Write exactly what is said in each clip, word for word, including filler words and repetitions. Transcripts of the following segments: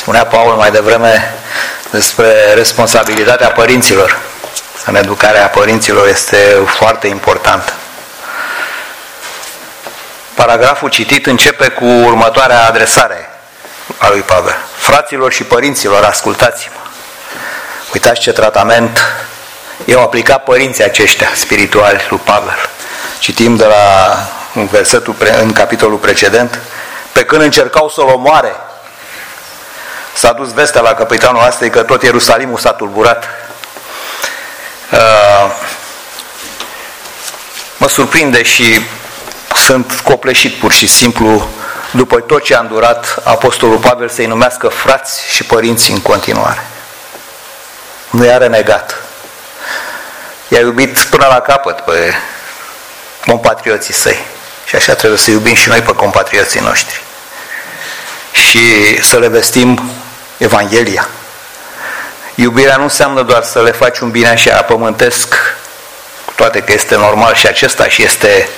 Spunea Paul mai devreme despre responsabilitatea părinților. În educarea părinților este foarte importantă. Paragraful citit începe cu următoarea adresare a lui Pavel. Fraților și părinților, ascultați-mă. Uitați ce tratament i-au aplicat părinții aceștia spirituali lui Pavel. Citim de la un versetul în capitolul precedent. Pe când încercau să-l omoare, s-a dus vestea la căpitanul astei că tot Ierusalimul s-a tulburat. Uh, mă surprinde și sunt copleșit pur și simplu după tot ce a îndurat Apostolul Pavel să-i numească frați și părinți în continuare. Nu i-a renegat. I-a iubit până la capăt pe compatrioții săi. Și așa trebuie să iubim și noi pe compatrioții noștri. Și să le vestim Evanghelia. Iubirea nu înseamnă doar să le faci un bine așa pământesc, cu toate că este normal și acesta și este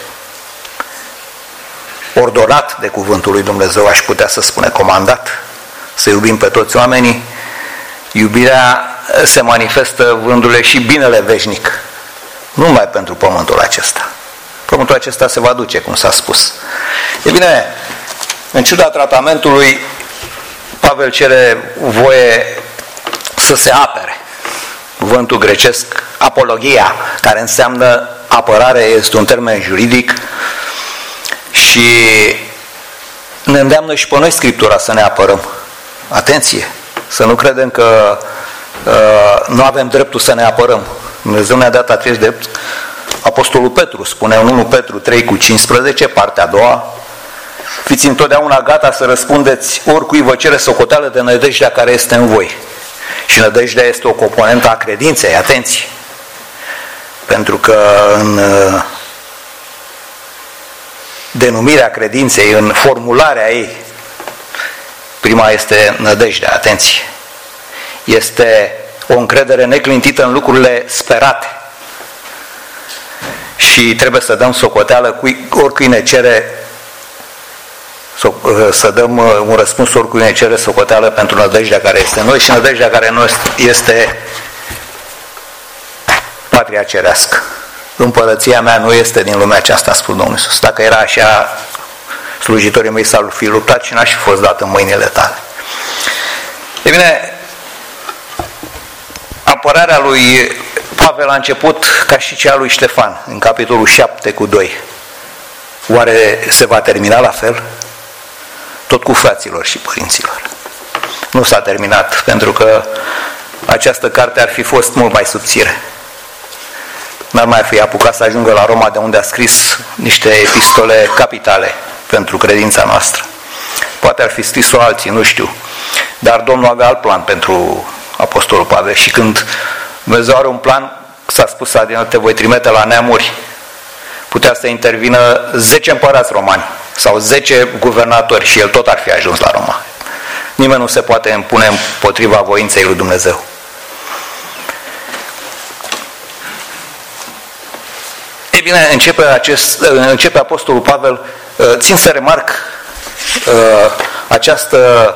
ordonat de cuvântul lui Dumnezeu, aș putea să spune comandat, să iubim pe toți oamenii. Iubirea se manifestă vându-le și binele veșnic, nu numai pentru pământul acesta. Pământul acesta se va duce, cum s-a spus. E bine, în ciuda tratamentului, Pavel cere voie să se apere. Cuvântul grecesc, apologia, care înseamnă apărare, este un termen juridic și ne îndeamnă și pe noi Scriptura să ne apărăm. Atenție! Să nu credem că uh, nu avem dreptul să ne apărăm. Dumnezeu ne-a dat acest drept. Apostolul Petru spune în unu Petru trei cu cincisprezece, partea a doua: fiți întotdeauna gata să răspundeți oricui vă cere socoteală de nădejdea care este în voi. Și nădejdea este o componentă a credinței, atenție! Pentru că în denumirea credinței, în formularea ei, prima este nădejdea, atenție! Este o încredere neclintită în lucrurile sperate. Și trebuie să dăm socoteală cui, oricui ne cere să dăm un răspuns oricui ne cere socoteală pentru nădejdea care este în noi, și nădejdea care noi este patria cerească. Împărăția mea nu este din lumea aceasta, a spus Domnul Iisus. Dacă era așa, slujitorii mei s-ar fi luptat și n-aș fi fost dat în mâinile tale. E bine, apărarea lui Pavel a început ca și cea lui Ștefan, în capitolul șapte cu doi. Oare se va termina la fel? Tot cu fraților și părinților. Nu s-a terminat, pentru că această carte ar fi fost mult mai subțire. N-ar mai fi apucat să ajungă la Roma, de unde a scris niște epistole capitale pentru credința noastră. Poate ar fi scris-o alții, nu știu. Dar Domnul avea alt plan pentru Apostolul Pavel și când Dumnezeu are un plan, s-a spus adineauri, te voi trimite la neamuri, putea să intervină zece împărați romani sau zece guvernatori și el tot ar fi ajuns la Roma. Nimeni nu se poate impune împotriva voinței lui Dumnezeu. Ei bine, începe, acest, începe Apostolul Pavel, țin să remarc această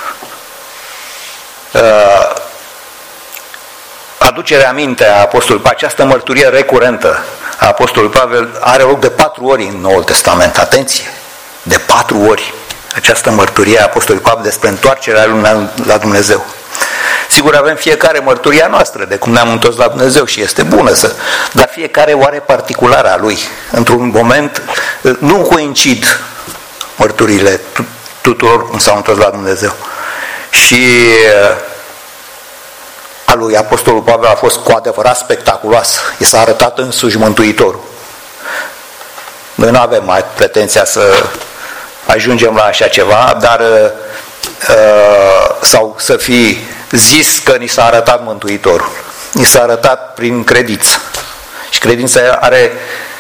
aducere aminte a Apostolului Pavel, această mărturie recurentă a Apostolului Pavel are loc de patru ori în Noul Testament. Atenție! De patru ori această mărturie a Apostolului Pavel despre întoarcerea lui la Dumnezeu. Sigur, avem fiecare mărturia noastră de cum ne-am întors la Dumnezeu și este bună, să, dar fiecare o are particulară a lui. Într-un moment nu coincid mărturile tuturor cum s-au întors la Dumnezeu. Și a lui Apostolul Pavel a fost cu adevărat spectaculoasă. I s-a arătat însuși Mântuitorul. Noi nu avem mai pretenția să ajungem la așa ceva, dar sau să fi zis că ni s-a arătat Mântuitorul. Ni s-a arătat prin credință. Și credința are,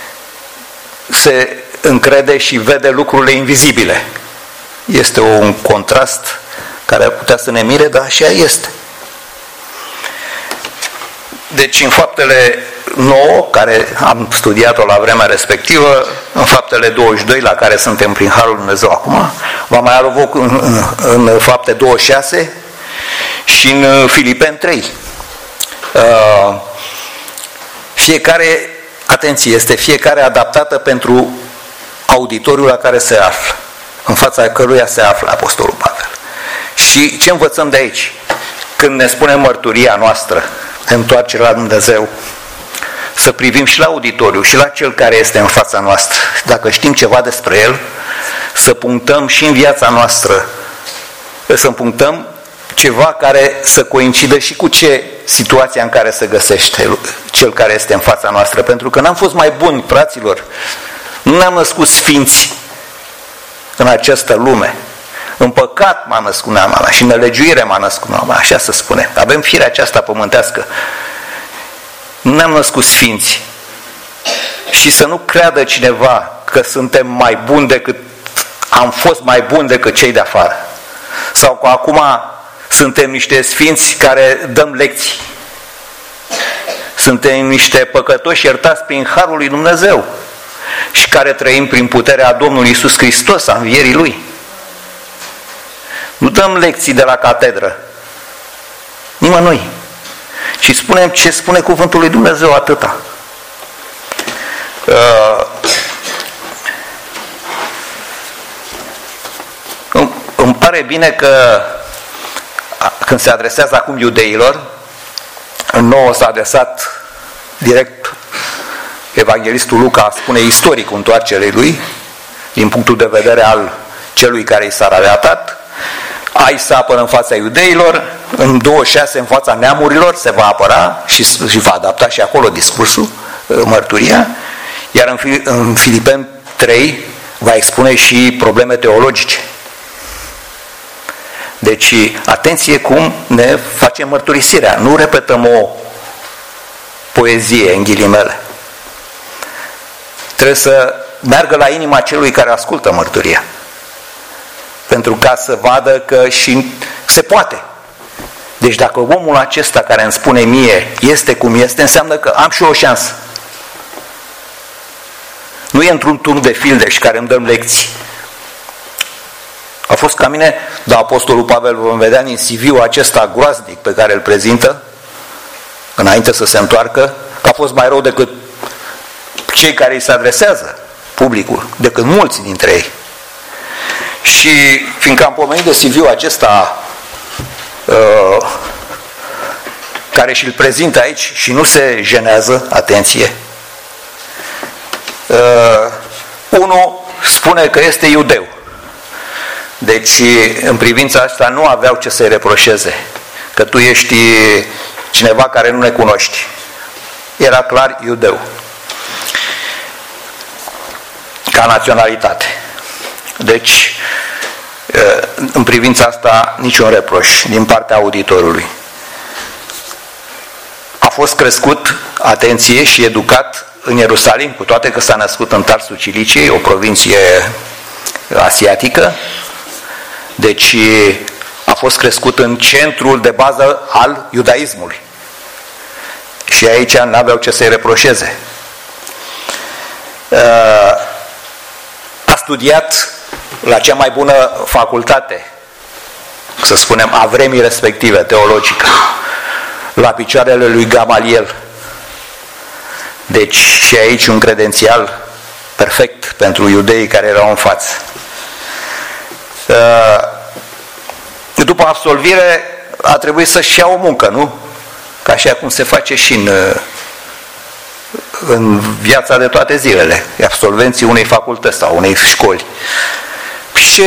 se încrede și vede lucrurile invizibile. Este un contrast care ar putea să ne mire, dar așa este. Deci în faptele nouă, care am studiat-o la vremea respectivă, în Faptele douăzeci și doi, la care suntem prin Harul Lui Dumnezeu acum, va mai avea loc în, în, în Fapte douăzeci și șase și în Filipeni trei. Uh, fiecare, atenție, este fiecare adaptată pentru auditoriul la care se află, în fața căruia se află Apostolul Pavel. Și ce învățăm de aici? Când ne spune mărturia noastră, întoarcere la Dumnezeu, să privim și la auditoriu și la cel care este în fața noastră. Dacă știm ceva despre el, să punctăm și în viața noastră, să punctăm ceva care să coincidă și cu ce situația în care se găsește cel care este în fața noastră. Pentru că n-am fost mai buni, fraților, nu ne-am născut sfinți în această lume. În păcat m-a născut mama mea și în nelegiuire m-a născut mama, așa se spune. Avem firea aceasta pământească. Nu ne-am născut sfinți. Și să nu creadă cineva că suntem mai buni decât, am fost mai buni decât cei de afară. Sau că acum suntem niște sfinți care dăm lecții. Suntem niște păcătoși iertați prin Harul lui Dumnezeu și care trăim prin puterea Domnului Iisus Hristos, a învierii Lui. Nu dăm lecții de la catedră. Nimănui. Și spunem ce spune cuvântul lui Dumnezeu, atâta. Uh, îmi, îmi pare bine că când se adresează acum iudeilor, în nouă s-a adresat direct evanghelistul Luca, spune istoricul întoarcerii lui, din punctul de vedere al celui care i s-a relatat. Ai să apără în fața iudeilor, în douăzeci și șase în fața neamurilor se va apăra și, și va adapta și acolo discursul, mărturia, iar în, în Filipeni trei va expune și probleme teologice. Deci, atenție cum ne facem mărturisirea. Nu repetăm o poezie, în ghilimele. Trebuie să meargă la inima celui care ascultă mărturia. Pentru ca să vadă că și se poate. Deci dacă omul acesta care îmi spune mie este cum este, înseamnă că am și eu o șansă. Nu e într-un turn de fildeș care îmi dăm lecții. A fost ca mine, dar Apostolul Pavel vom vedea din C V-ul acesta groaznic pe care îl prezintă, înainte să se întoarcă, că a fost mai rău decât cei care îi se adresează, publicul, decât mulți dintre ei. Și fiindcă am pomenit de C V-ul acesta uh, care și-l prezintă aici și nu se jenează, atenție, uh, unul spune că este iudeu. Deci, în privința asta nu aveau ce să-i reproșeze, că tu ești cineva care nu ne cunoști. Era clar iudeu. Ca naționalitate. Deci, în privința asta, niciun reproș din partea auditorului. A fost crescut, atenție, și educat în Ierusalim, cu toate că s-a născut în Tarsul Ciliciei, o provincie asiatică. Deci a fost crescut în centrul de bază al iudaismului. Și aici n-aveau ce să-i reproșeze. A studiat la cea mai bună facultate, să spunem, a vremii respective, teologică, la picioarele lui Gamaliel. Deci și aici un credențial perfect pentru iudeii care erau în față. După absolvire a trebuit să-și ia o muncă, nu? Ca așa cum se face și în, în viața de toate zilele, absolvenții unei facultăți sau unei școli. Și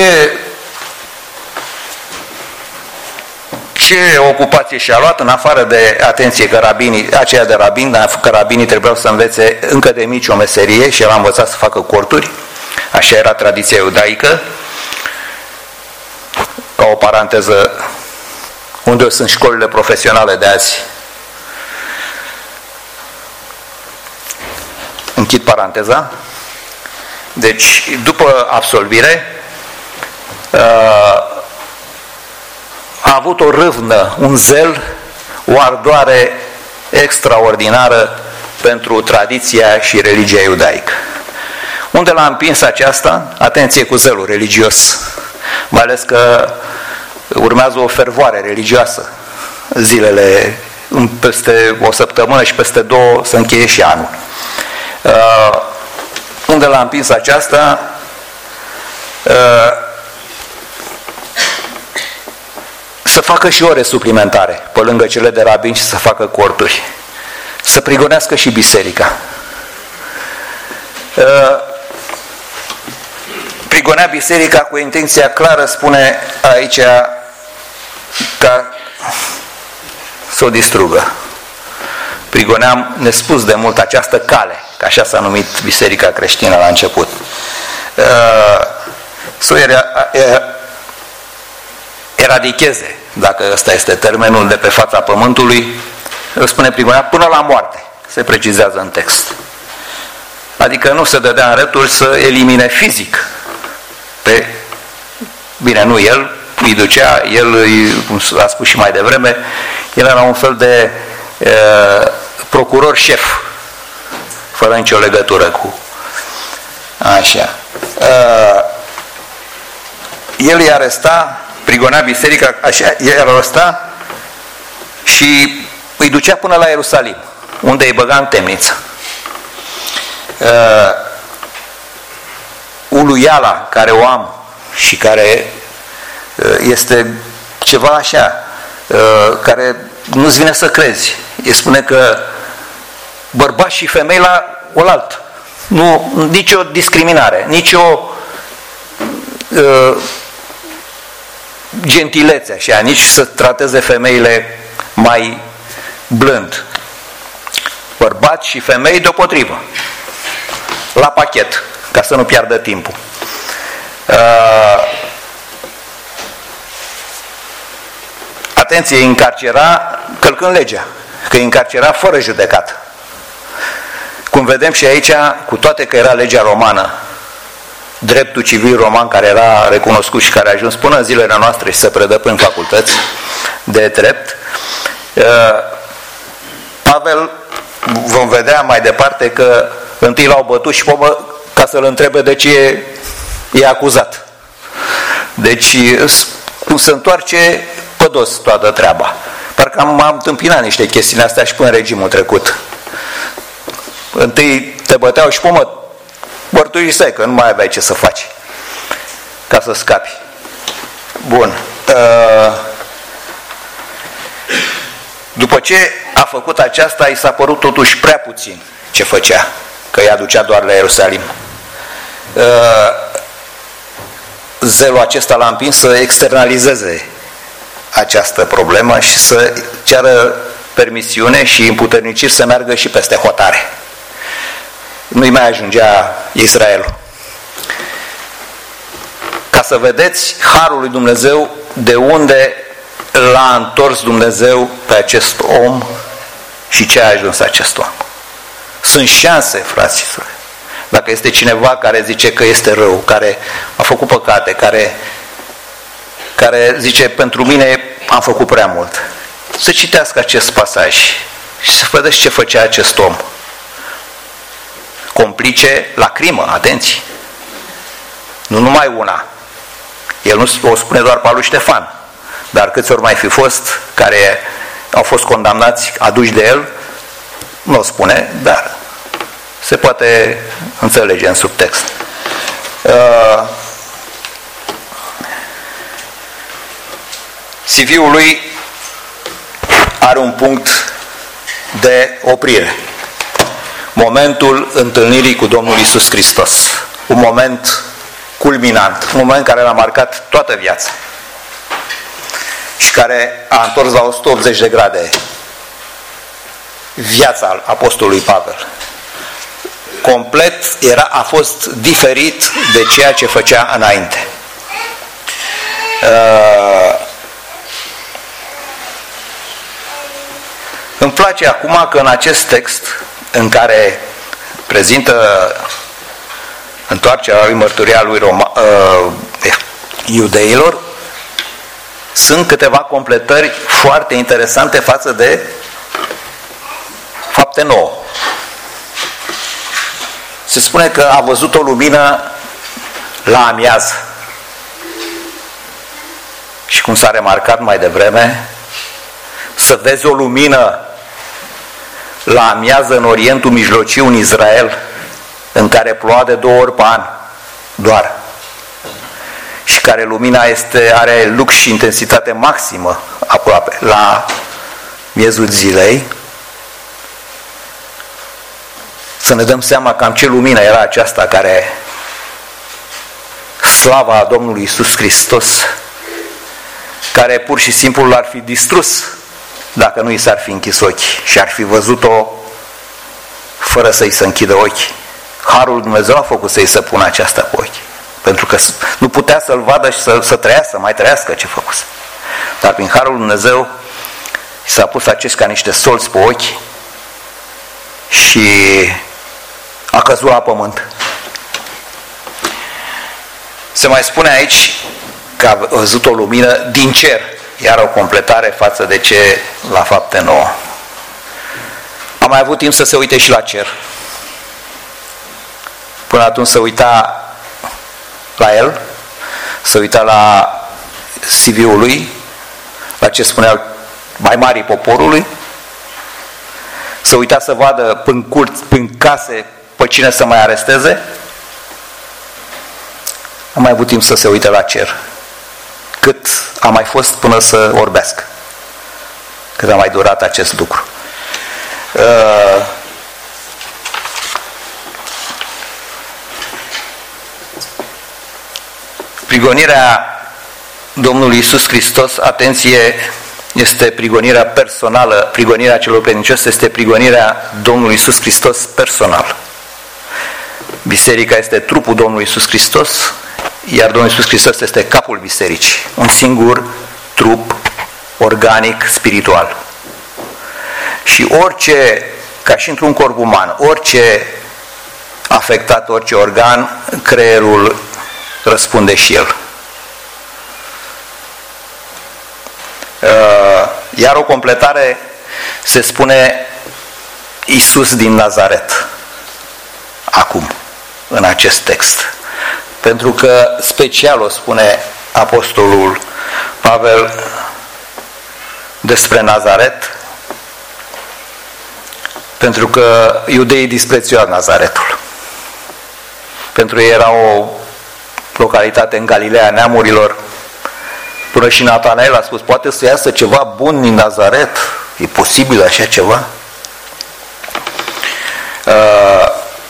ce ocupație și-a luat, în afară de, atenție, că rabinii, aceea de rabini, că rabinii trebuiau să învețe încă de mici o meserie și el a învățat să facă corturi, așa era tradiția iudaică. Ca o paranteză, unde sunt școlile profesionale de azi? Închid paranteza. Deci, după absolvire, a avut o râvnă, un zel, o ardoare extraordinară pentru tradiția și religia iudaică. Unde l-a împins aceasta? Atenție cu zelul religios, mai ales că urmează o fervoare religioasă. Zilele, peste o săptămână și peste două să încheie și anul. Uh, unde l-a împins aceasta? Uh, să facă și ore suplimentare, pe lângă cele de rabini, și să facă corturi. Să prigonească și biserica. Uh, prigonea biserica cu intenția clară, spune aici, ca să o distrugă. Prigoneam nespus de mult această cale, că așa s-a numit biserica creștină la început. Uh, să o eradicheze, dacă ăsta este termenul, de pe fața pământului, îl spune prigonea până la moarte, se precizează în text. Adică nu se dădea în dreptul să elimine fizic pe, bine, nu el, îi ducea, el, cum a spus și mai devreme, el era un fel de uh, procuror șef, fără nicio legătură cu așa. Uh, el îi aresta, prigonea biserica, așa, îi aresta și îi ducea până la Ierusalim, unde îi băga în temniță. Uh, uluiala care o am și care uh, este ceva așa, uh, care nu-ți vine să crezi. El spune că bărbați și femei la oaltă. Nu, nicio discriminare, nicio uh, gentilețe așa, nici să trateze femeile mai blând. Bărbați și femei deopotrivă. La pachet, ca să nu piardă timpul. Uh, atenție, încarcera călcând legea, că încarcera fără judecată. Cum vedem și aici, cu toate că era legea romană, dreptul civil roman care era recunoscut și care a ajuns până în zilele noastre și se predă prin facultăți de drept, uh, Pavel, vom vedea mai departe că întâi l-au bătut și pomă ca să-l întrebe de ce e acuzat. Deci, cum se întoarce pădos toată treaba. Parcă am, am întâmpinat niște chestiuni astea și până în regimul trecut. Întâi te băteau și pomă, mărturisai că nu mai aveai ce să faci ca să scapi. Bun. După ce a făcut aceasta, i s-a părut totuși prea puțin ce făcea, că i-a ducea doar la Ierusalim. Zelul acesta l-a împins să externalizeze această problemă și să ceară permisiune și împuterniciri să meargă și peste hotare. Nu-i mai ajungea Israelul. Ca să vedeți harul lui Dumnezeu, de unde l-a întors Dumnezeu pe acest om și ce a ajuns acest om. Sunt șanse, frații. Dacă este cineva care zice că este rău, care a făcut păcate, care, care zice pentru mine am făcut prea mult, să citească acest pasaj și să vedeți ce făcea acest om. Complice la crimă, atenție. Nu numai una. El nu o spune doar pe lui Ștefan, dar câți ori mai fi fost care au fost condamnați, aduși de el, nu o spune, dar se poate înțelege în subtext. Uh, C V-ul lui are un punct de oprire. Momentul întâlnirii cu Domnul Iisus Hristos. Un moment culminant, un moment care l-a marcat toată viața și care a întors la o sută optzeci de grade viața apostolului Pavel. Complet era, a fost diferit de ceea ce făcea înainte. Uh, îmi place acum că în acest text în care prezintă întoarcerea lui, mărturia lui Roma, uh, iudeilor, sunt câteva completări foarte interesante față de Fapte nouă. Se spune că a văzut o lumină la amiază. Și cum s-a remarcat mai devreme, să vezi o lumină la amiază în Orientul Mijlociu, în Israel, în care ploua de două ori pe an doar, și care lumina este, are lux și intensitate maximă aproape la miezul zilei, să ne dăm seama cam ce lumină era aceasta care slava Domnului Iisus Hristos, care pur și simplu l-ar fi distrus dacă nu i s-ar fi închis ochii și ar fi văzut-o fără să-i se închidă ochii. Harul lui Dumnezeu a făcut să-i se pună aceasta pe ochi, pentru că nu putea să-l vadă și să, să trăiască, mai trăiască ce făcuse. Dar prin Harul lui Dumnezeu i s-a pus acest ca niște solți pe ochi și a căzut la pământ. Se mai spune aici că a văzut o lumină din cer, iar o completare față de ce la Fapte nouă. A mai avut timp să se uite și la cer. Până atunci se uita la el, se uita la C V-ul lui, la ce spuneau mai marii poporului, se uita să vadă până curți, până case, pe cine să mai aresteze. A mai avut timp să se uite la cer. Cât a mai fost până să orbească. Cât a mai durat acest lucru. Uh, prigonirea Domnului Iisus Hristos, atenție, este prigonirea personală. Prigonirea celor credincioși este prigonirea Domnului Iisus Hristos personal. Biserica este trupul Domnului Iisus Hristos, iar Domnul Iisus Hristos este capul bisericii. Un singur trup organic, spiritual. Și orice, ca și într-un corp uman, orice afectat, orice organ, creierul răspunde și el. Iar o completare se spune Iisus din Nazaret. Acum, în acest text. Pentru că special o spune apostolul Pavel despre Nazaret, pentru că iudeii disprețuiau Nazaretul. Pentru ei era o localitate în Galileea neamurilor. Până și Natanael a spus, poate să iasă ceva bun din Nazaret? E posibil așa ceva? Uh,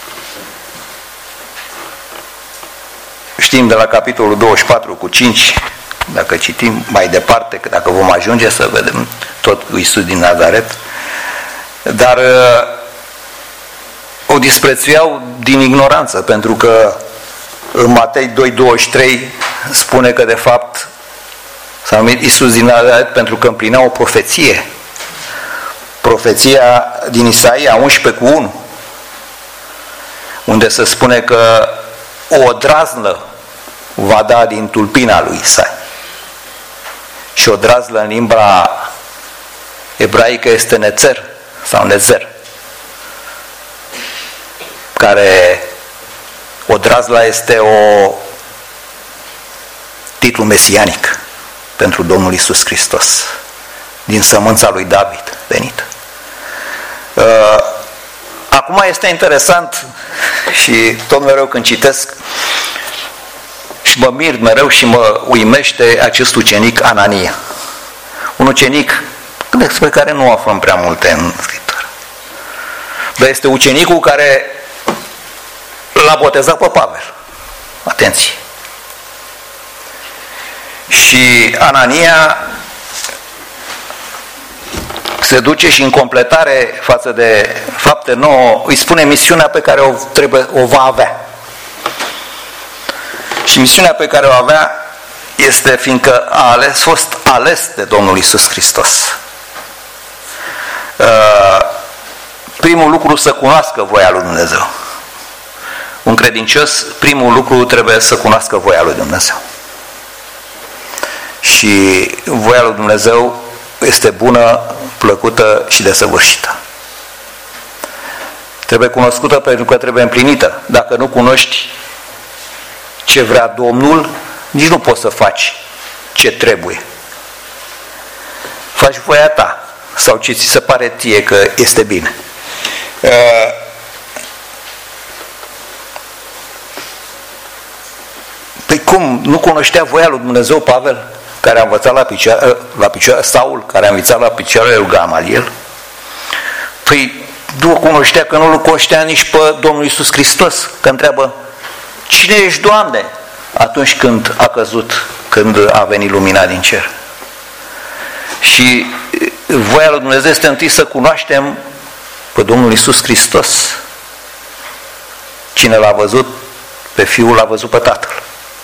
Știm de la capitolul douăzeci și patru cu cinci, dacă citim mai departe, că dacă vom ajunge să vedem tot Iisus din Nazaret, dar uh, o disprețuiau din ignoranță, pentru că în Matei doi douăzeci și trei spune că de fapt s-a numit Iisus din Nazaret pentru că împlinea o profeție. Profeția din Isaia unsprezece cu unu, unde se spune că o odrazlă va da din tulpina lui Isaia. Și o odrazlă în limba ebraică este nețer sau nezer, care odrazla este o titlu mesianic pentru Domnul Iisus Hristos, din sămânța lui David venit. Acum este interesant și tot mereu când citesc și mă mir mereu și mă uimește acest ucenic Anania. Un ucenic despre care nu aflăm prea multe în Scriptură. Dar este ucenicul care l-a botezat pe Pavel. Atenție! Și Anania se duce și în completare față de Fapte nouă îi spune misiunea pe care o, trebuie, o va avea. Și misiunea pe care o avea este fiindcă a ales, fost ales de Domnul Iisus Hristos. Primul lucru să cunoască voia lui Dumnezeu. Un credincios, primul lucru trebuie să cunoască voia lui Dumnezeu. Și voia lui Dumnezeu este bună, plăcută și desăvârșită. Trebuie cunoscută pentru că trebuie împlinită. Dacă nu cunoști ce vrea Domnul, nici nu poți să faci ce trebuie. Faci voia ta sau ce ți se pare ție că este bine. Păi cum? Nu cunoștea voia lui Dumnezeu Pavel, care a învățat la picioare, la picioare, Saul, care a învățat la picioarele lui Gamaliel? Păi nu cunoștea, că nu-L cunoștea nici pe Domnul Iisus Hristos, că întreabă: cine ești, Doamne? Atunci când a căzut, când a venit lumina din cer. Și voia lui Dumnezeu este întâi să cunoaștem pe Domnul Iisus Hristos. Cine L-a văzut pe Fiul, L-a văzut pe Tatăl.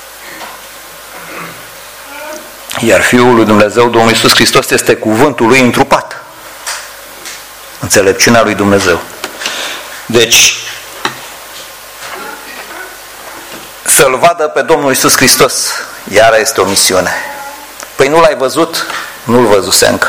Iar Fiul lui Dumnezeu, Domnul Iisus Hristos, este cuvântul Lui întrupat. Înțelepciunea lui Dumnezeu. Deci, să-L vadă pe Domnul Iisus Hristos, iară este o misiune. Păi nu L-ai văzut? Nu-L văzuse încă.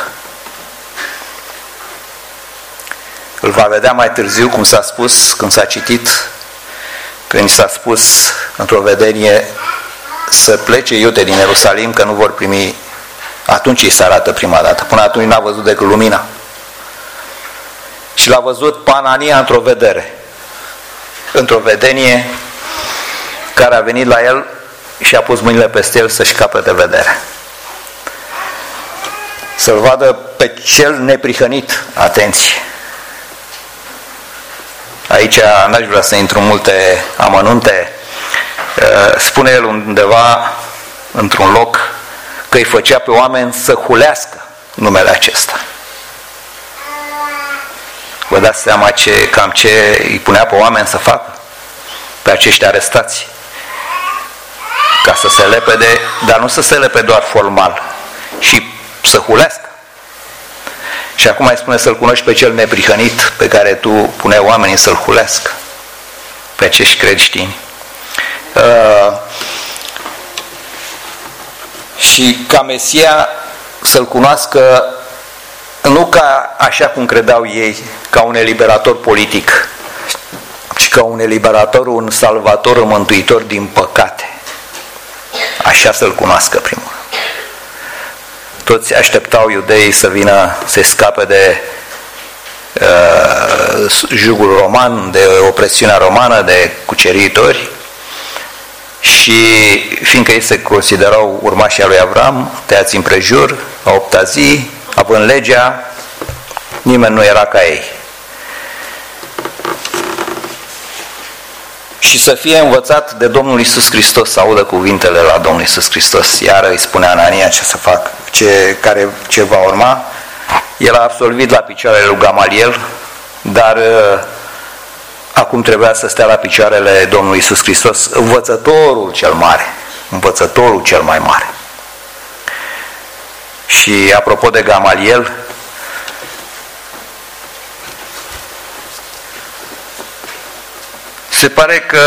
Îl va vedea mai târziu, cum s-a spus, când s-a citit, când s-a spus într-o vedenie să plece Iude din Ierusalim, că nu vor primi. Atunci îi se arată prima dată. Până atunci n-a văzut decât lumina. Și l-a văzut pe Anania într-o vedere, într-o vedenie, care a venit la el și a pus mâinile peste el să-și capete vedere. Să-l vadă pe cel neprihănit. Atenție! Aici n-aș vrea să intru în multe amănunte. Spune el undeva, într-un loc, că îi făcea pe oameni să hulească numele acesta. Vă dați seama ce, cam ce îi punea pe oameni să facă? Pe acești arestați. Ca să se lepede, dar nu să se lepede doar formal, și să hulească. Și acum îi spune să-L cunoști pe cel neprihănit, pe care tu puneai oamenii să-L hulească. Pe acești creștini. Uh, și ca Mesia să-L cunoască nu ca așa cum credeau ei, ca un eliberator politic, ci ca un eliberator, un salvator, un mântuitor din păcate. Așa să-L cunoască primul. Toți așteptau iudeii să vină, să scape de uh, jugul roman, de opresiunea romană, de cuceritori, și fiindcă ei se considerau urmașii lui Avram, tăiați împrejur, a opta zi, având legea, nimeni nu era ca ei. Și să fie învățat de Domnul Iisus Hristos, să audă cuvintele la Domnul Iisus Hristos. Iară îi spune Anania ce să fac, ce, care, ce va urma. El a absolvit la picioarele lui Gamaliel, dar uh, acum trebuia să stea la picioarele Domnului Iisus Hristos, învățătorul cel mare, învățătorul cel mai mare. Și apropo de Gamaliel, se pare că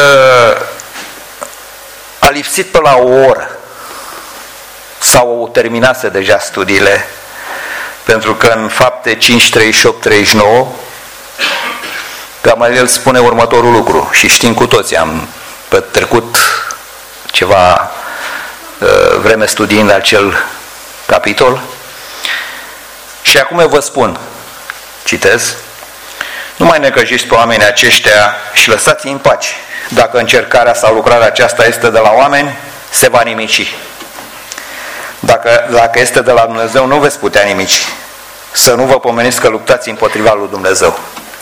a lipsit pe la o oră sau terminase deja studiile, pentru că în Fapte cinci, treizeci și opt, treizeci și nouă Gamaliel spune următorul lucru, și știm cu toții, am petrecut ceva uh, vreme studiind acel capitol. Și acum vă spun, citez: nu mai necăjiți pe oamenii aceștia și lăsați-i în pace. Dacă încercarea sau lucrarea aceasta este de la oameni, se va nimici. Dacă, dacă este de la Dumnezeu, nu veți putea nimici. Să nu vă pomeniți că luptați împotriva lui Dumnezeu.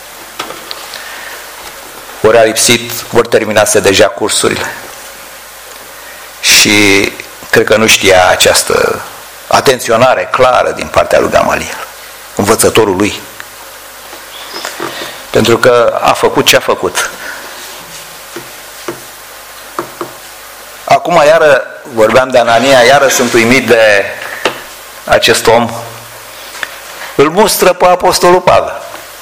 Ori a lipsit, ori terminase deja cursurile. Și cred că nu știa această atenționare clară din partea lui Gamaliel, învățătorul lui. Pentru că a făcut ce a făcut. Acum iară, vorbeam de Anania, iară sunt uimit de acest om. Îl mustră pe Apostolul Pavel.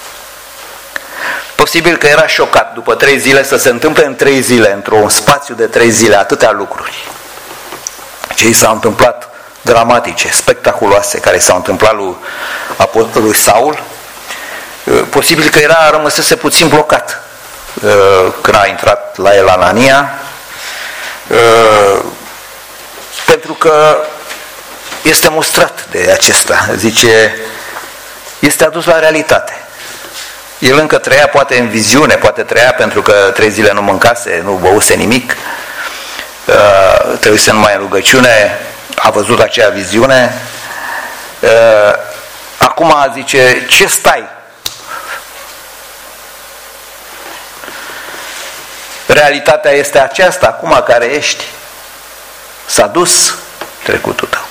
Posibil că era șocat după trei zile să se întâmple în trei zile, într-un spațiu de trei zile, atâtea lucruri. Ce i s-au întâmplat dramatice, spectaculoase, care s-au întâmplat lui, lui Saul. Posibil că era, rămăsese puțin blocat când a intrat la el Anania, pentru că este mustrat de acesta. Zice, este adus la realitate. El încă trăia poate în viziune, poate trăia pentru că trei zile nu mâncase, nu băuse nimic, trebuise numai în rugăciune, a văzut acea viziune. Acum zice, ce stai? Realitatea este aceasta, acum care ești. S-a dus trecutul tău.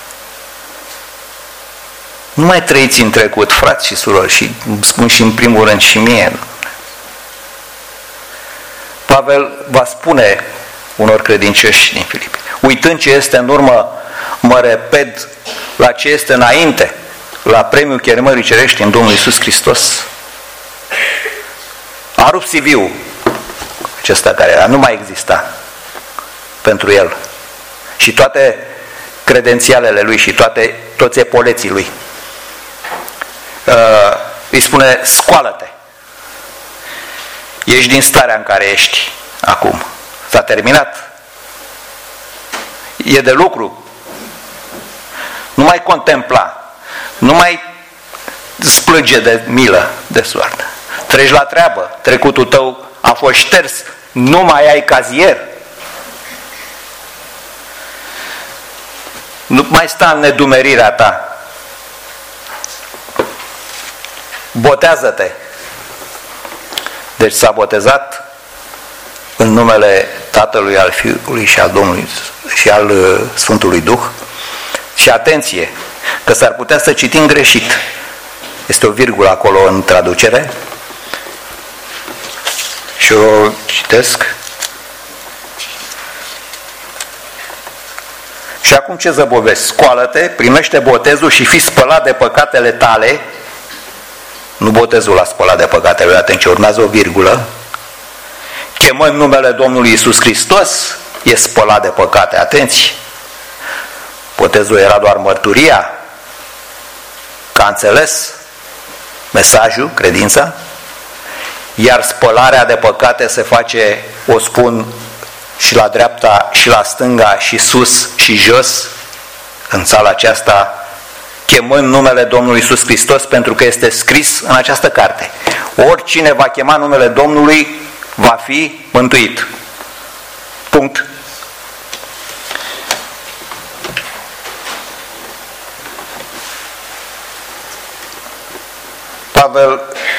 Nu mai trăiți în trecut, frați și surori, și spun și în primul rând și mie. Pavel va spune unor credincioși din Filipi, uitând ce este în urmă, mă repet la ce este înainte, la premiul chemării cerești în Domnul Iisus Hristos. A rupt C V-ul acesta care era, nu mai exista pentru el. Și toate credențialele lui și toate, toți epoleții lui. Uh, îi spune, scoală-te. Ești din starea în care ești acum. S-a terminat. E de lucru. Nu mai contempla. Nu mai splânge de milă, de soartă. Treci la treabă. Trecutul tău a fost șters. Nu mai ai cazier. Nu mai sta în nedumerirea ta. Botează-te. Deci s-a botezat în numele Tatălui, al Fiului și al Domnului și al Sfântului Duh. Și atenție, că s-ar putea să citim greșit. Este o virgulă acolo în traducere. Și o citesc. Și acum ce zăbovesc? Scoală-te, primește botezul și fii spălat de păcatele tale. Nu botezul la spălat de păcatele lui, atenție, urmează o virgulă. Chemând numele Domnului Iisus Hristos, e spălat de păcate. Atenție! Botezul era doar mărturia, că a înțeles mesajul, credința, iar spălarea de păcate se face, o spun, și la dreapta, și la stânga, și sus, și jos, în sala aceasta, chemând numele Domnului Iisus Hristos, pentru că este scris în această carte. Oricine va chema numele Domnului va fi mântuit. Punct. Pavel,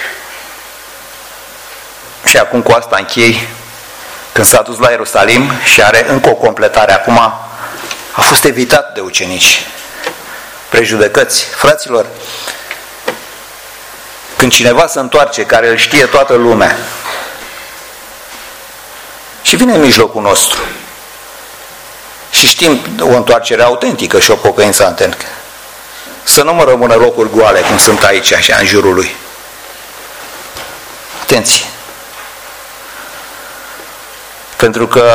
și acum cu asta închei, când s-a dus la Ierusalim și are încă o completare, acum a fost evitat de ucenici. Prejudecăți. Fraților, când cineva se întoarce, care îl știe toată lumea, și vine în mijlocul nostru, și știm o întoarcere autentică și o pocăință autentică, să nu mă rămână locuri goale, cum sunt aici, așa, în jurul lui. Atenție! Pentru că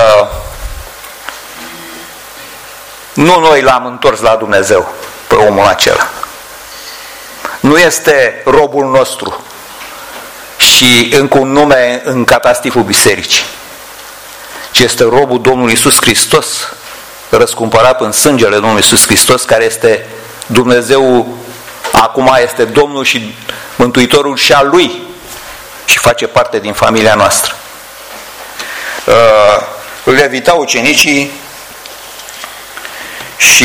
nu noi l-am întors la Dumnezeu pe omul acela. Nu este robul nostru și încă un nume în catastiful bisericii, ci este robul Domnului Iisus Hristos, răscumpărat în sângele Domnului Iisus Hristos, care este Dumnezeu, acum este Domnul și Mântuitorul și al Lui și face parte din familia noastră. Uh, îl evitau ucenicii și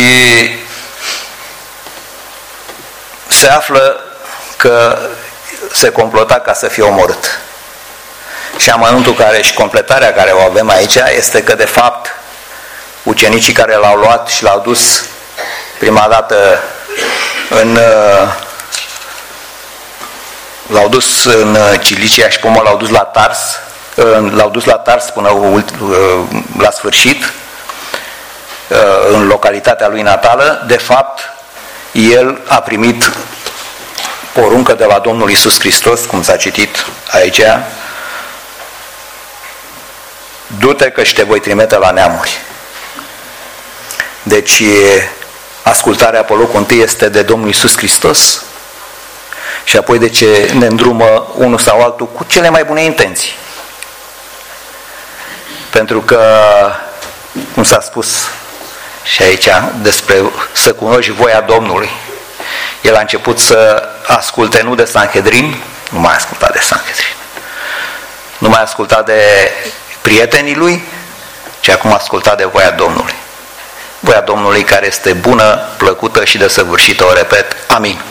se află că se complota ca să fie omorât. Și amănuntul care și completarea care o avem aici este că de fapt ucenicii care l-au luat și l-au dus prima dată în l-au dus în Cilicia și până l-au dus la Tars, l-au dus la Tars până la sfârșit, în localitatea lui natală. De fapt, el a primit poruncă de la Domnul Iisus Hristos, cum s-a citit aici: du-te că și te voi trimite la neamuri. Deci ascultarea pe locul întâi este de Domnul Iisus Hristos și apoi de ce ne îndrumă unul sau altul cu cele mai bune intenții. Pentru că, cum s-a spus și aici, despre să cunoști voia Domnului, el a început să asculte nu de Sanhedrin, nu mai asculta de Sanhedrin, nu mai asculta de prietenii lui, ci acum asculta de voia Domnului. Voia Domnului care este bună, plăcută și desăvârșită, o repet, amin.